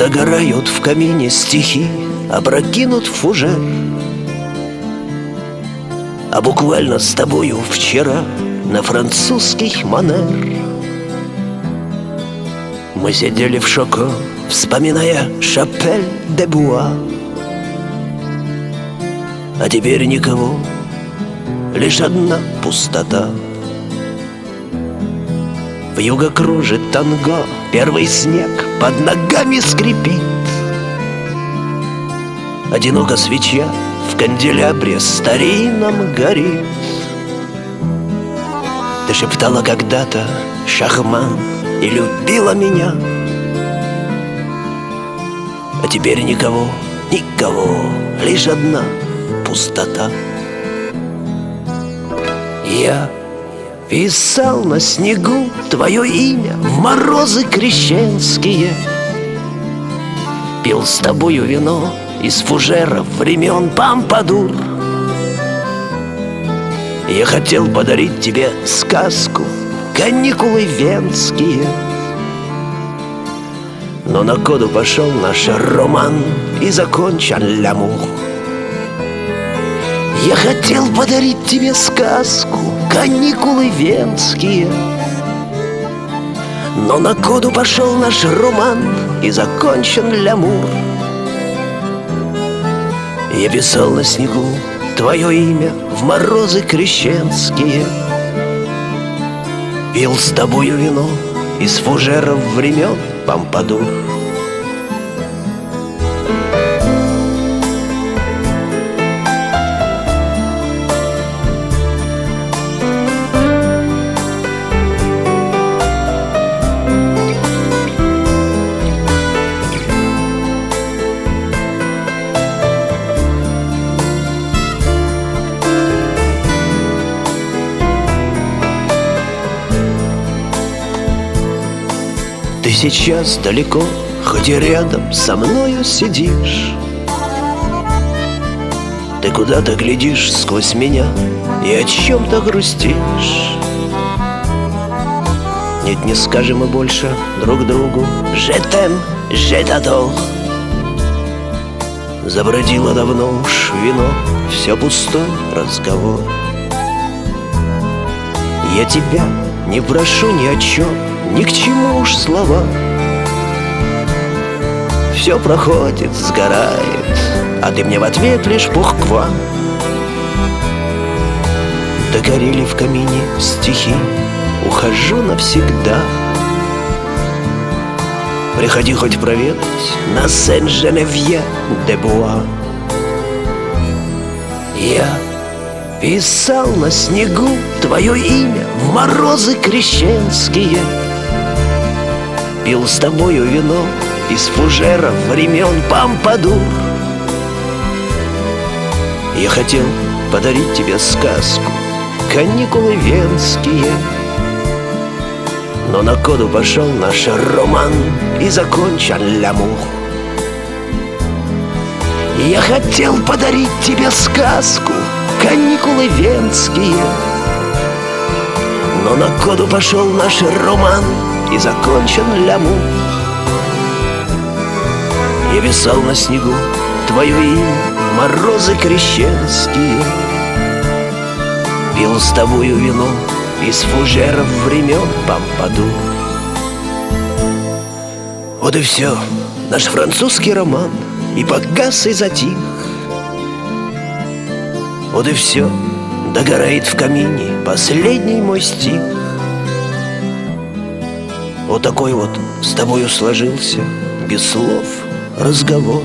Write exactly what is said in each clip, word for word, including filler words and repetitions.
Догорают в камине стихи, опрокинут фужер. А буквально с тобою вчера на французский манер мы сидели в Шоко, вспоминая Шапель де Буа. А теперь никого, лишь одна пустота. Вьюга кружит танго, первый снег под ногами скрипит. Одиноко свеча в канделябре старинном горит. Ты шептала когда-то шахман и любила меня. А теперь никого, никого, лишь одна пустота. Я писал на снегу твое имя в морозы крещенские, пил с тобою вино из фужеров времен Помпадур. Я хотел подарить тебе сказку «Каникулы венские», но на коду пошел наш роман и закончен лямур. Я хотел подарить тебе сказку «Каникулы венские», но на коду пошел наш роман и закончен лямур. Я писал на снегу твое имя в морозы крещенские, пил с тобою вино из фужеров времен Помпадур. Ты сейчас далеко, хоть и рядом со мною сидишь. Ты куда-то глядишь сквозь меня и о чем-то грустишь. Нет, не скажем мы больше друг другу «Je t'aime, je t'adore». Забродило давно уж вино, все пустой разговор. Я тебя не прошу ни о чем, ни к чему уж слова. Все проходит, сгорает, а ты мне в ответ лишь пухква. Догорели в камине стихи, ухожу навсегда. Приходи хоть проведать на Сен-Женевье-де-Буа. Я писал на снегу твое имя в морозы крещенские, пил с тобою вино из фужеров времен Помпадур. Я хотел подарить тебе сказку «Каникулы венские», но на коду пошел наш роман и закончен лямур. Я хотел подарить тебе сказку «Каникулы венские», но на коду пошел наш роман и закончен лямур. Я писал на снегу твое имя в морозы крещенские, пил с тобою вино из фужеров времен Помпадур. Вот и все, наш французский роман и погас, и затих. Вот и все, догорает в камине последний мой стих. Вот такой вот с тобою сложился без слов разговор.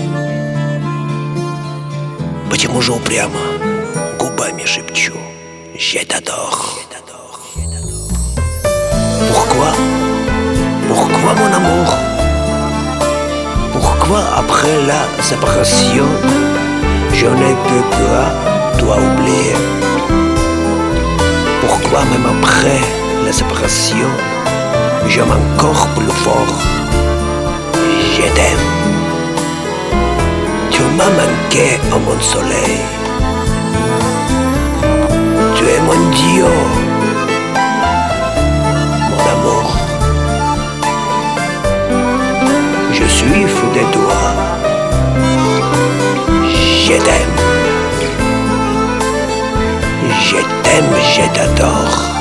Почему же упрямо губами шепчу «Je t'adore»? Pourquoi? Pourquoi mon amour? Pourquoi après la séparation je ne peux pas toi oublier? Pourquoi même après la séparation j'aime encore plus fort? Je t'aime. Tu m'as manqué, oh mon soleil. Tu es mon Dieu, mon amour. Je suis de toi. Je t'aime. Je t'aime, je t'adore.